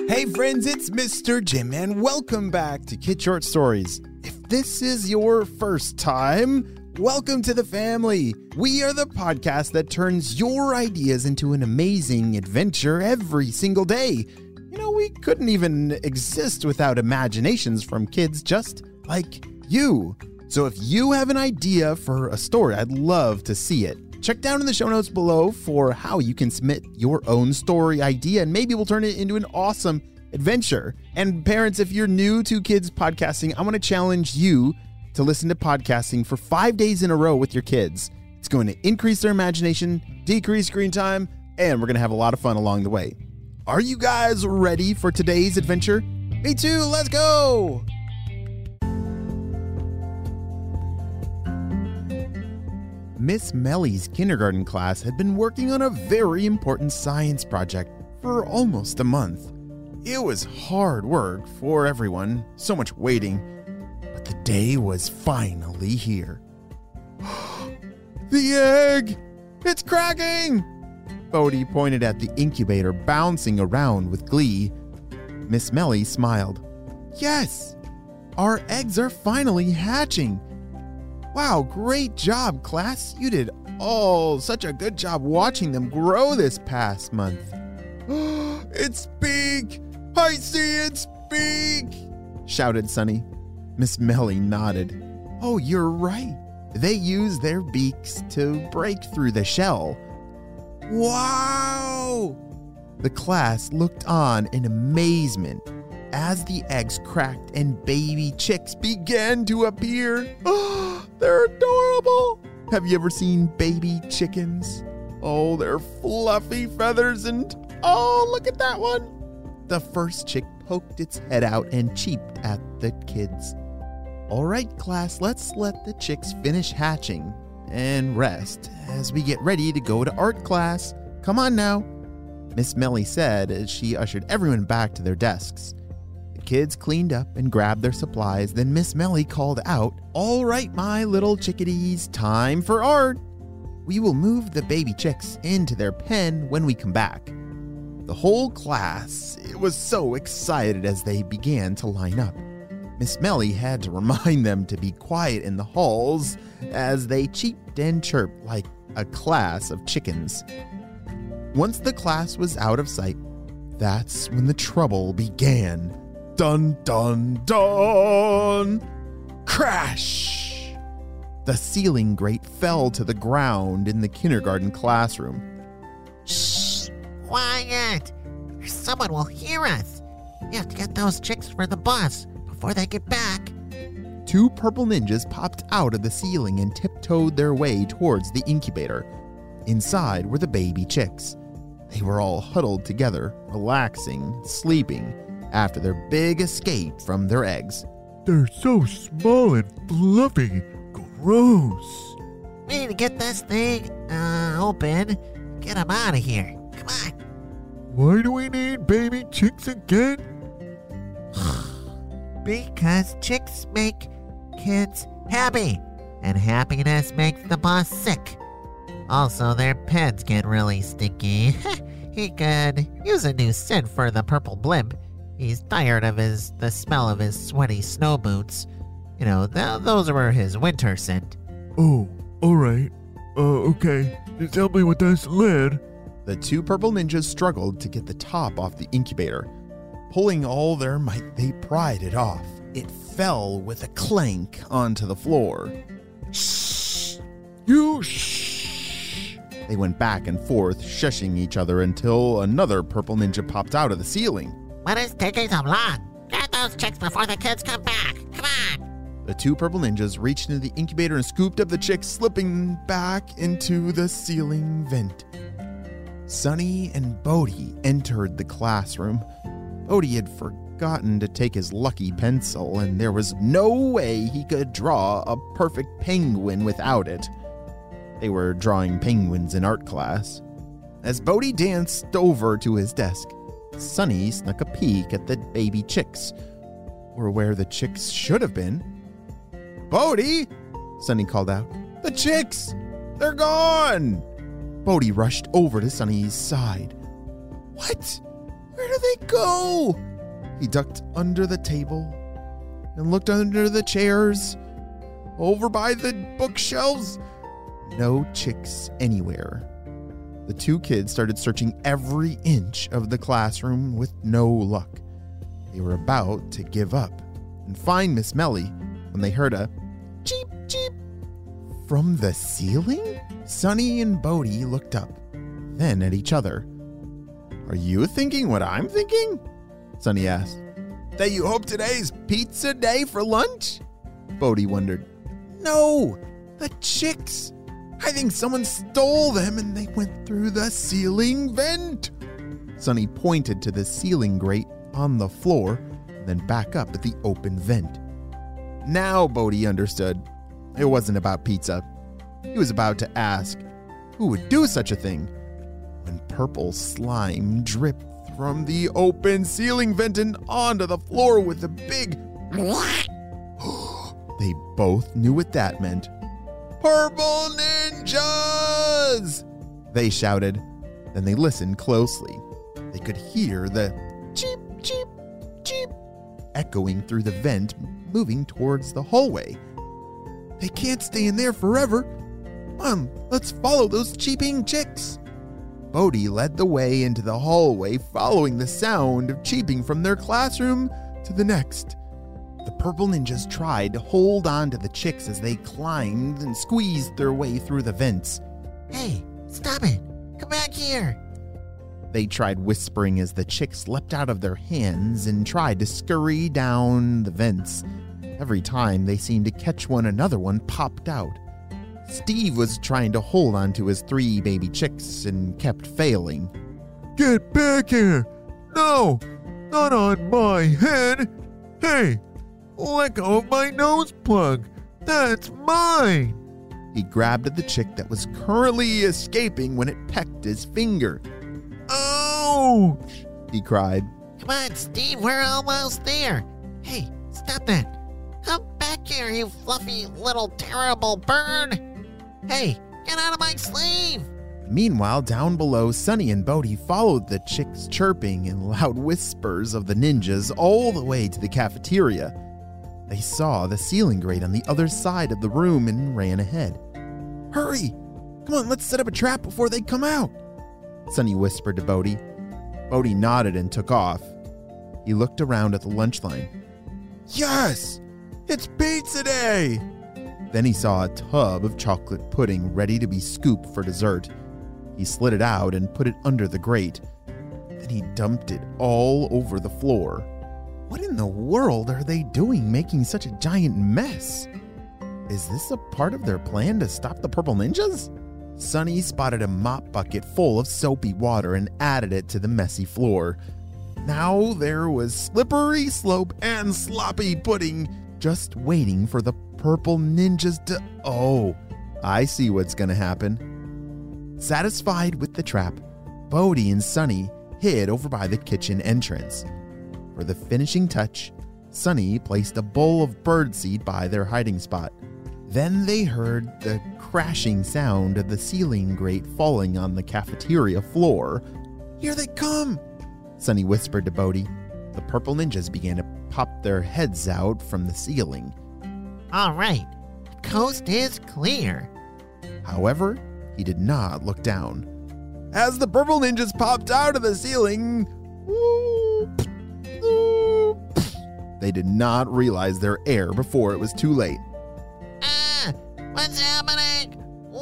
Hey friends, it's Mr. Jim and welcome back to Kid Short Stories. If this is your first time, welcome to the family. We are the podcast that turns your ideas into an amazing adventure every single day. You know, we couldn't even exist without imaginations from kids just like you. So if you have an idea for a story, I'd love to see it. Check down in the show notes below for how you can submit your own story idea, and maybe we'll turn it into an awesome adventure. And parents, if you're new to kids podcasting, I want to challenge you to listen to podcasting for 5 days in a row with your kids. It's going to increase their imagination, decrease screen time, and we're going to have a lot of fun along the way. Are you guys ready for today's adventure? Me too, let's go! Miss Mellie's kindergarten class had been working on a very important science project for almost a month. It was hard work for everyone, so much waiting, but the day was finally here. The egg! It's cracking! Bodhi pointed at the incubator bouncing around with glee. Miss Mellie smiled. Yes! Our eggs are finally hatching! Wow, great job, class. You did such a good job watching them grow this past month. It's big! I see it's big! Shouted Sunny. Miss Mellie nodded. Oh, you're right. They use their beaks to break through the shell. Wow! The class looked on in amazement as the eggs cracked and baby chicks began to appear. They're adorable! Have you ever seen baby chickens? Oh, their fluffy feathers and look at that one! The first chick poked its head out and cheeped at the kids. All right, class, let's let the chicks finish hatching and rest as we get ready to go to art class. Come on now, Miss Mellie said as she ushered everyone back to their desks. The kids cleaned up and grabbed their supplies. Then Miss Mellie called out, all right, my little chickadees, time for art. We will move the baby chicks into their pen when we come back. The whole class was so excited as they began to line up. Miss Mellie had to remind them to be quiet in the halls as they cheeped and chirped like a class of chickens. Once the class was out of sight, that's when the trouble began. Dun, dun, dun! Crash! The ceiling grate fell to the ground in the kindergarten classroom. Shh! Quiet! Someone will hear us. We have to get those chicks for the bus before they get back. 2 purple ninjas popped out of the ceiling and tiptoed their way towards the incubator. Inside were the baby chicks. They were all huddled together, relaxing, sleeping after their big escape from their eggs. They're so small and fluffy. Gross. We need to get this thing open. Get them out of here. Come on. Why do we need baby chicks again? Because chicks make kids happy, and happiness makes the boss sick. Also, their pens get really stinky. He could use a new scent for the purple blimp. He's tired of the smell of his sweaty snow boots. You know, those were his winter scent. Oh, alright. Okay. Just help me with this lid. The 2 purple ninjas struggled to get the top off the incubator. Pulling all their might, they pried it off. It fell with a clank onto the floor. Shh! You shh! They went back and forth, shushing each other until another purple ninja popped out of the ceiling. What is taking so long? Get those chicks before the kids come back. Come on! The 2 purple ninjas reached into the incubator and scooped up the chicks, slipping back into the ceiling vent. Sunny and Bodhi entered the classroom. Bodhi had forgotten to take his lucky pencil, and there was no way he could draw a perfect penguin without it. They were drawing penguins in art class. As Bodhi danced over to his desk, Sunny snuck a peek at the baby chicks, or where the chicks should have been. Bodhi! Sunny called out. The chicks! They're gone! Bodhi rushed over to Sunny's side. What? Where do they go? He ducked under the table and looked under the chairs, over by the bookshelves. No chicks anywhere. The two kids started searching every inch of the classroom with no luck. They were about to give up and find Miss Melly when they heard a cheep, cheep from the ceiling. Sunny and Bodhi looked up, then at each other. Are you thinking what I'm thinking? Sunny asked. That you hope today's pizza day for lunch? Bodhi wondered. No, the chicks. I think someone stole them and they went through the ceiling vent. Sunny pointed to the ceiling grate on the floor, then back up at the open vent. Now Bodhi understood. It wasn't about pizza. He was about to ask, who would do such a thing? When purple slime dripped from the open ceiling vent and onto the floor with a big They both knew what that meant. Purple ninjas! They shouted. Then they listened closely. They could hear the cheep, cheep, cheep echoing through the vent, moving towards the hallway. They can't stay in there forever. Let's follow those cheeping chicks. Bodhi led the way into the hallway, following the sound of cheeping from their classroom to the next. The purple ninjas tried to hold on to the chicks as they climbed and squeezed their way through the vents. Hey, stop it. Come back here. They tried whispering as the chicks leapt out of their hands and tried to scurry down the vents. Every time they seemed to catch one, another one popped out. Steve was trying to hold on to his 3 baby chicks and kept failing. Get back here! No! Not on my head! Hey! Let go of my nose plug! That's mine! He grabbed at the chick that was currently escaping when it pecked his finger. Ouch! He cried. Come on, Steve, we're almost there. Hey, stop that. Come back here, you fluffy little terrible bird. Hey, get out of my sleeve. Meanwhile, down below, Sunny and Bodhi followed the chicks' chirping and loud whispers of the ninjas all the way to the cafeteria. They saw the ceiling grate on the other side of the room and ran ahead. Hurry! Come on, let's set up a trap before they come out, Sunny whispered to Bodhi. Bodhi nodded and took off. He looked around at the lunch line. Yes! It's pizza day! Then he saw a tub of chocolate pudding ready to be scooped for dessert. He slid it out and put it under the grate. Then he dumped it all over the floor. What in the world are they doing making such a giant mess? Is this a part of their plan to stop the purple ninjas? Sunny spotted a mop bucket full of soapy water and added it to the messy floor. Now there was slippery slope and sloppy pudding just waiting for the purple ninjas to... Oh, I see what's gonna happen. Satisfied with the trap, Bodhi and Sunny hid over by the kitchen entrance. For the finishing touch, Sunny placed a bowl of birdseed by their hiding spot. Then they heard the crashing sound of the ceiling grate falling on the cafeteria floor. Here they come, Sunny whispered to Bodhi. The purple ninjas began to pop their heads out from the ceiling. All right, the coast is clear. However, he did not look down. As the purple ninjas popped out of the ceiling, they did not realize their error before it was too late. What's happening?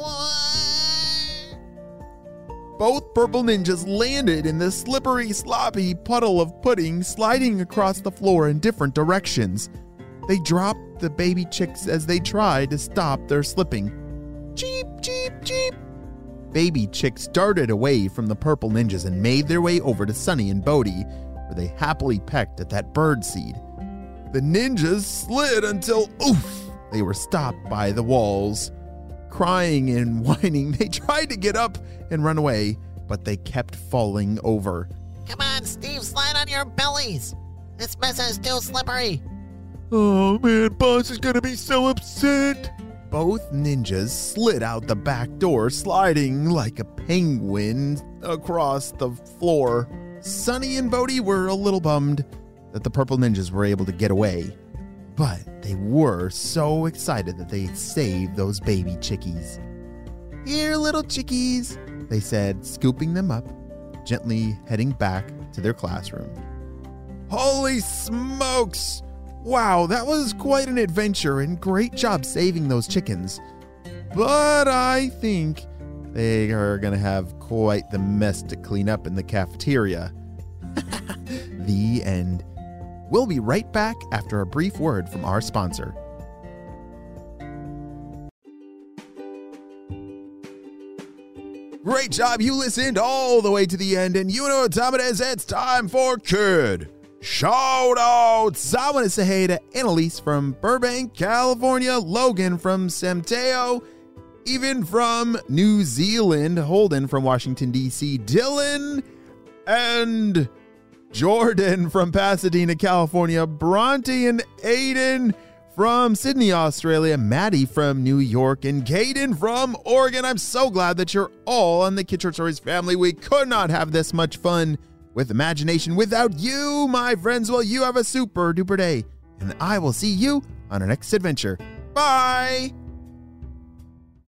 Both purple ninjas landed in the slippery, sloppy puddle of pudding, sliding across the floor in different directions. They dropped the baby chicks as they tried to stop their slipping. Cheep, cheep, cheep. Baby chicks darted away from the purple ninjas and made their way over to Sunny and Bodhi, where they happily pecked at that bird seed. The ninjas slid until, they were stopped by the walls. Crying and whining, they tried to get up and run away, but they kept falling over. Come on, Steve, slide on your bellies. This mess is too slippery. Oh man, boss is gonna be so upset. both ninjas slid out the back door, sliding like a penguin across the floor. Sunny and Bodhi were a little bummed that the purple ninjas were able to get away, but they were so excited that they saved those baby chickies. "Here, little chickies," they said, scooping them up, gently heading back to their classroom. Holy smokes! Wow, that was quite an adventure, and great job saving those chickens. But I think they are going to have quite the mess to clean up in the cafeteria. The end. We'll be right back after a brief word from our sponsor. Great job, you listened all the way to the end, and you know what time it is. It's time for Kid Shoutouts. I want to say hey to Annalise from Burbank, California, Logan from San Mateo, even from New Zealand, Holden from Washington, D.C., Dylan, and Jordan from Pasadena, California, Bronte and Aiden from Sydney, Australia, Maddie from New York, and Caden from Oregon. I'm so glad that you're all on the Kid Short Stories family. We could not have this much fun with imagination without you, my friends. Well, you have a super duper day, and I will see you on our next adventure. Bye!